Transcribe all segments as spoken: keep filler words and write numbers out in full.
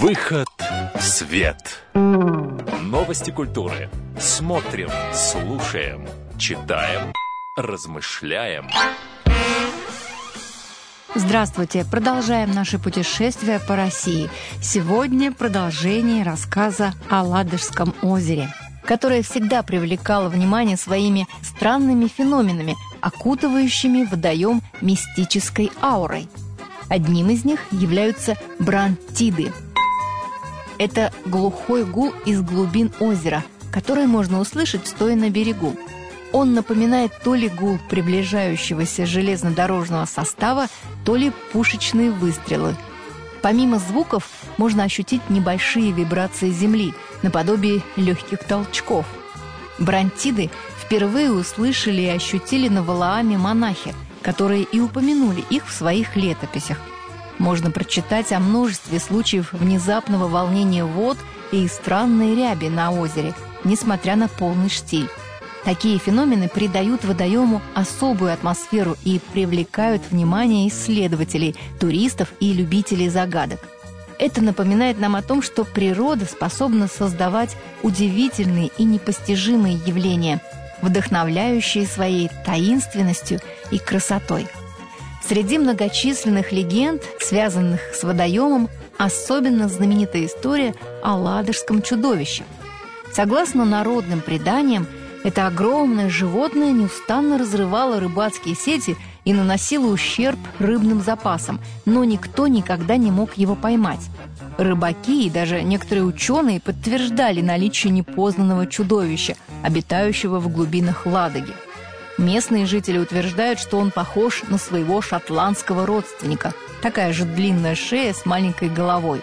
Выход в свет. Новости культуры. Смотрим, слушаем, читаем, размышляем. Здравствуйте! Продолжаем наше путешествие по России. Сегодня продолжение рассказа о Ладожском озере, которое всегда привлекало внимание своими странными феноменами, окутывающими водоем мистической аурой. Одним из них являются бронтиды. Это глухой гул из глубин озера, который можно услышать, стоя на берегу. Он напоминает то ли гул приближающегося железнодорожного состава, то ли пушечные выстрелы. Помимо звуков можно ощутить небольшие вибрации земли, наподобие легких толчков. Бронтиды впервые услышали и ощутили на Валааме монахи, которые и упомянули их в своих летописях. Можно прочитать о множестве случаев внезапного волнения вод и странной ряби на озере, несмотря на полный штиль. Такие феномены придают водоему особую атмосферу и привлекают внимание исследователей, туристов и любителей загадок. Это напоминает нам о том, что природа способна создавать удивительные и непостижимые явления, вдохновляющие своей таинственностью и красотой. Среди многочисленных легенд, связанных с водоемом, особенно знаменита история о Ладожском чудовище. Согласно народным преданиям, это огромное животное неустанно разрывало рыбацкие сети и наносило ущерб рыбным запасам, но никто никогда не мог его поймать. Рыбаки и даже некоторые ученые подтверждали наличие непознанного чудовища, обитающего в глубинах Ладоги. Местные жители утверждают, что он похож на своего шотландского родственника, такая же длинная шея с маленькой головой.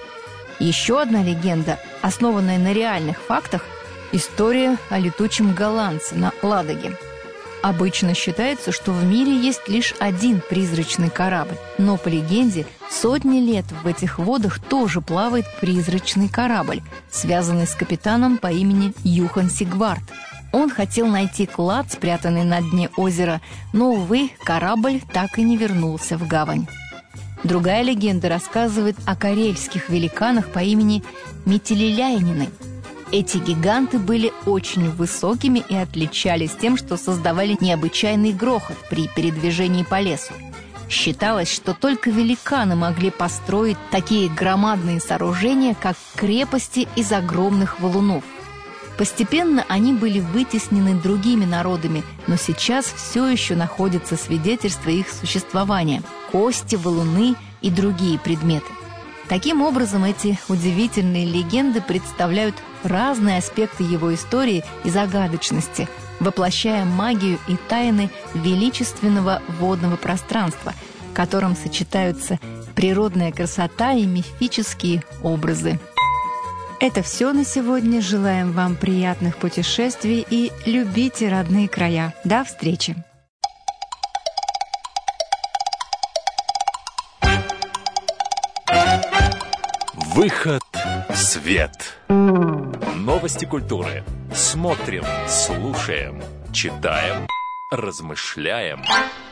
Еще одна легенда, основанная на реальных фактах, история о летучем голландце на Ладоге. Обычно считается, что в мире есть лишь один призрачный корабль, но по легенде сотни лет в этих водах тоже плавает призрачный корабль, связанный с капитаном по имени Юхан Сигвард. Он хотел найти клад, спрятанный на дне озера, но, увы, корабль так и не вернулся в гавань. Другая легенда рассказывает о карельских великанах по имени Метелеляйнины. Эти гиганты были очень высокими и отличались тем, что создавали необычайный грохот при передвижении по лесу. Считалось, что только великаны могли построить такие громадные сооружения, как крепости из огромных валунов. Постепенно они были вытеснены другими народами, но сейчас все еще находятся свидетельства их существования – кости, валуны и другие предметы. Таким образом, эти удивительные легенды представляют разные аспекты его истории и загадочности, воплощая магию и тайны величественного водного пространства, в котором сочетаются природная красота и мифические образы. Это все на сегодня. Желаем вам приятных путешествий и любите родные края. До встречи! Выход в свет. Новости культуры. Смотрим, слушаем, читаем, размышляем.